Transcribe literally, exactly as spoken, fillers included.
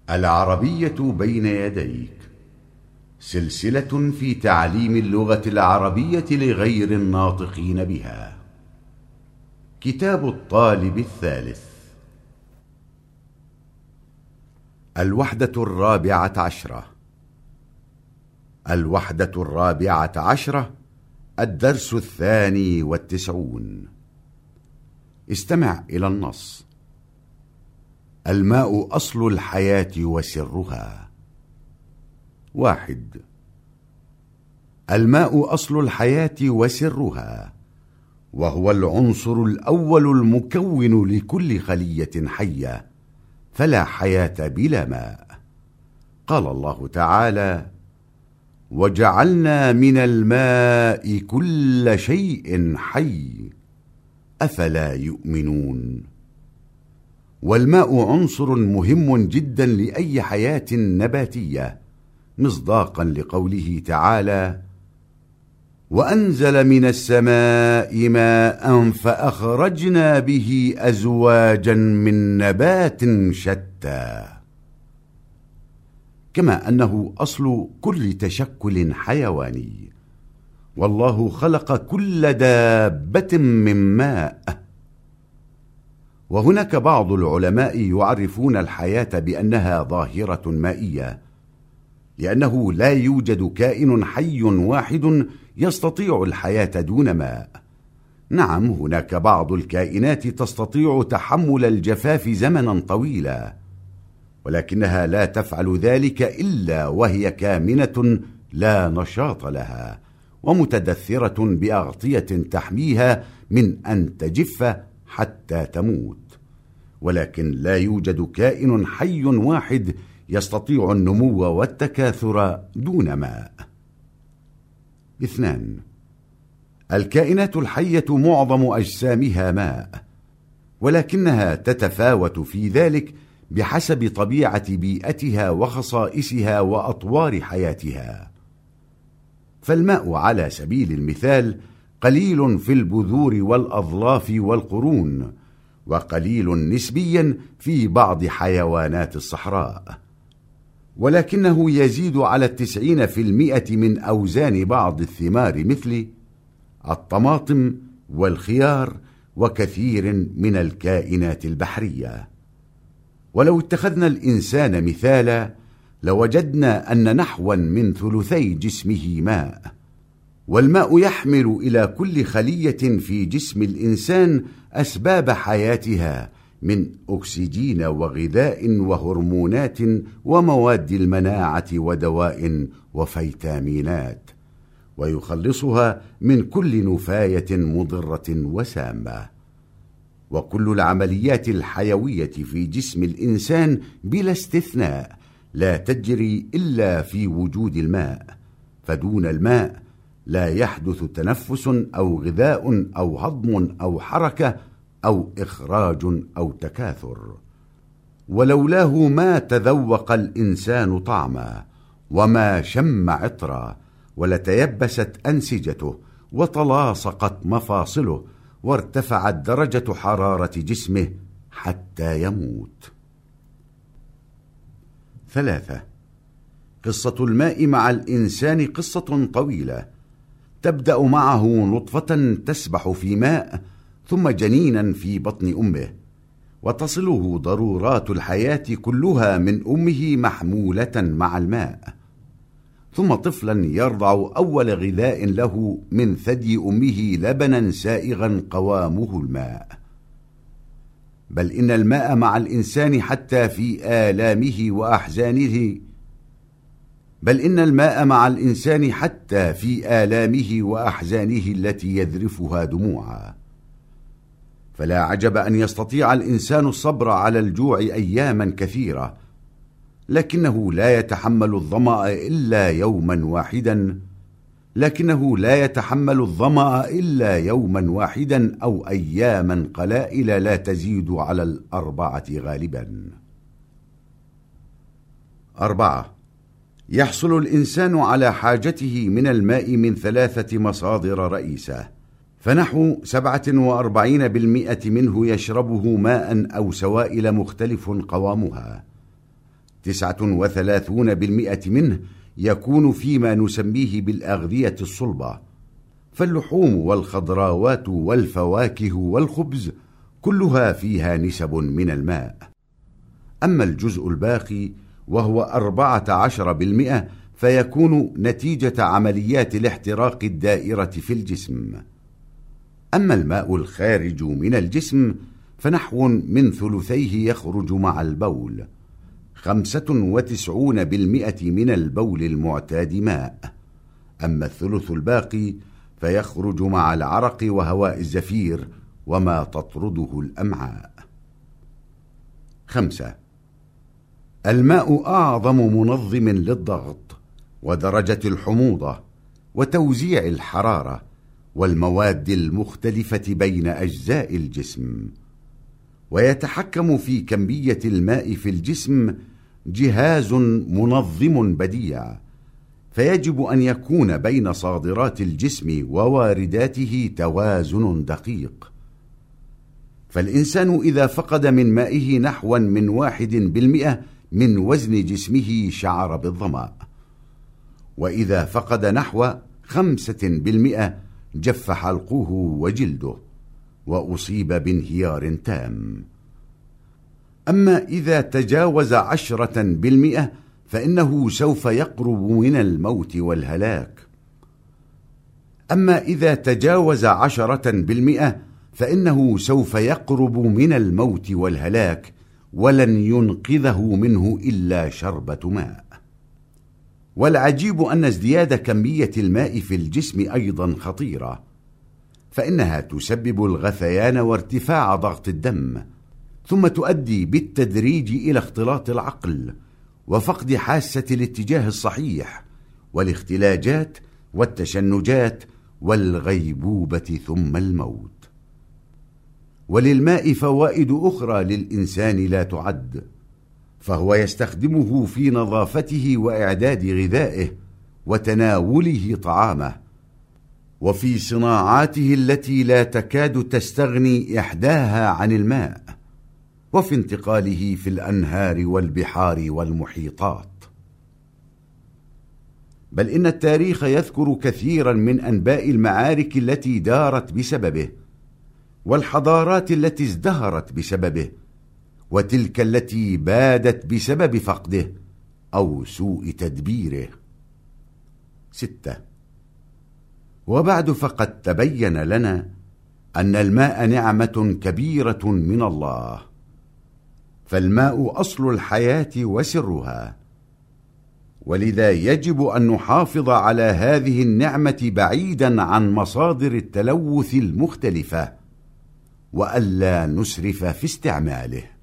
العربية بين يديك، سلسلة في تعليم اللغة العربية لغير الناطقين بها. كتاب الطالب الثالث. الوحدة الرابعة عشرة. الوحدة الرابعة عشرة، الدرس الثاني والتسعون. استمع إلى النص. الماء أصل الحياة وسرها. واحد. الماء أصل الحياة وسرها، وهو العنصر الأول المكون لكل خلية حية، فلا حياة بلا ماء. قال الله تعالى: وجعلنا من الماء كل شيء حي، أفلا يؤمنون. والماء عنصر مهم جدا لأي حياة نباتية، مصداقا لقوله تعالى: وأنزل من السماء ماء فأخرجنا به أزواجا من نبات شتى. كما أنه أصل كل تشكل حيواني، والله خلق كل دابة من ماء. وهناك بعض العلماء يعرفون الحياة بأنها ظاهرة مائية، لأنه لا يوجد كائن حي واحد يستطيع الحياة دون ماء. نعم، هناك بعض الكائنات تستطيع تحمل الجفاف زمنا طويلا، ولكنها لا تفعل ذلك إلا وهي كامنة لا نشاط لها، ومتدثرة بأغطية تحميها من أن تجف حتى تموت. ولكن لا يوجد كائن حي واحد يستطيع النمو والتكاثر دون ماء. اثنان. الكائنات الحية معظم أجسامها ماء، ولكنها تتفاوت في ذلك بحسب طبيعة بيئتها وخصائصها وأطوار حياتها. فالماء على سبيل المثال قليل في البذور والأظلاف والقرون، وقليل نسبيا في بعض حيوانات الصحراء، ولكنه يزيد على التسعين في المئة من أوزان بعض الثمار مثل الطماطم والخيار وكثير من الكائنات البحرية. ولو اتخذنا الإنسان مثالا لوجدنا أن نحوا من ثلثي جسمه ماء، والماء يحمل إلى كل خلية في جسم الإنسان أسباب حياتها من أكسجين وغذاء وهرمونات ومواد المناعة ودواء وفيتامينات، ويخلصها من كل نفاية مضرة وسامة. وكل العمليات الحيوية في جسم الإنسان بلا استثناء لا تجري إلا في وجود الماء، فدون الماء لا يحدث تنفس أو غذاء أو هضم أو حركة أو إخراج أو تكاثر. ولولاه ما تذوق الإنسان طعما، وما شم عطرا، ولتيبست أنسجته، وتلاصقت مفاصله، وارتفعت درجة حرارة جسمه حتى يموت. ثلاثة. قصة الماء مع الإنسان قصة طويلة، تبدأ معه نطفة تسبح في ماء، ثم جنينا في بطن أمه، وتصله ضرورات الحياة كلها من أمه محمولة مع الماء، ثم طفلا يرضع أول غذاء له من ثدي أمه لبنا سائغا قوامه الماء. بل إن الماء مع الإنسان حتى في آلامه وأحزانه بل إن الماء مع الإنسان حتى في آلامه وأحزانه التي يذرفها دموعا. فلا عجب أن يستطيع الإنسان الصبر على الجوع أياما كثيرة، لكنه لا يتحمل الظمأ إلا يوما واحدا لكنه لا يتحمل الظمأ إلا يوما واحدا أو أياما قلائل لا تزيد على الأربعة غالبا. أربعة. يحصل الإنسان على حاجته من الماء من ثلاثة مصادر رئيسة، فنحو سبعة وأربعين بالمئة منه يشربه ماء أو سوائل مختلف قوامها. تسعة وثلاثون بالمئة منه يكون فيما نسميه بالأغذية الصلبة، فاللحوم والخضراوات والفواكه والخبز كلها فيها نسب من الماء. أما الجزء الباقي وهو أربعة عشر بالمئة فيكون نتيجة عمليات الاحتراق الدائرة في الجسم. أما الماء الخارج من الجسم فنحو من ثلثيه يخرج مع البول، خمسة وتسعون بالمئة من البول المعتاد ماء، أما الثلث الباقي فيخرج مع العرق وهواء الزفير وما تطرده الأمعاء. خمسة. الماء أعظم منظم للضغط ودرجة الحموضة وتوزيع الحرارة والمواد المختلفة بين أجزاء الجسم، ويتحكم في كمية الماء في الجسم جهاز منظم بديع، فيجب أن يكون بين صادرات الجسم ووارداته توازن دقيق. فالإنسان إذا فقد من مائه نحوا من واحد بالمئة من وزن جسمه شعر بالظمأ، وإذا فقد نحو خمسة بالمئة جف حلقه وجلده وأصيب بانهيار تام. أما إذا تجاوز عشرة بالمئة فإنه سوف يقرب من الموت والهلاك. أما إذا تجاوز عشرة بالمئة فإنه سوف يقرب من الموت والهلاك ولن ينقذه منه إلا شربة ماء. والعجيب أن ازدياد كمية الماء في الجسم أيضا خطيرة، فإنها تسبب الغثيان وارتفاع ضغط الدم، ثم تؤدي بالتدريج إلى اختلاط العقل وفقد حاسة الاتجاه الصحيح والاختلاجات والتشنجات والغيبوبة ثم الموت. وللماء فوائد أخرى للإنسان لا تعد، فهو يستخدمه في نظافته وإعداد غذائه وتناوله طعامه، وفي صناعاته التي لا تكاد تستغني إحداها عن الماء، وفي انتقاله في الأنهار والبحار والمحيطات. بل إن التاريخ يذكر كثيرا من أنباء المعارك التي دارت بسببه، والحضارات التي ازدهرت بسببه، وتلك التي بادت بسبب فقده أو سوء تدبيره. ستة. وبعد فقد تبين لنا أن الماء نعمة كبيرة من الله، فالماء أصل الحياة وسرها، ولذا يجب أن نحافظ على هذه النعمة بعيدا عن مصادر التلوث المختلفة، وألا نسرف في استعماله.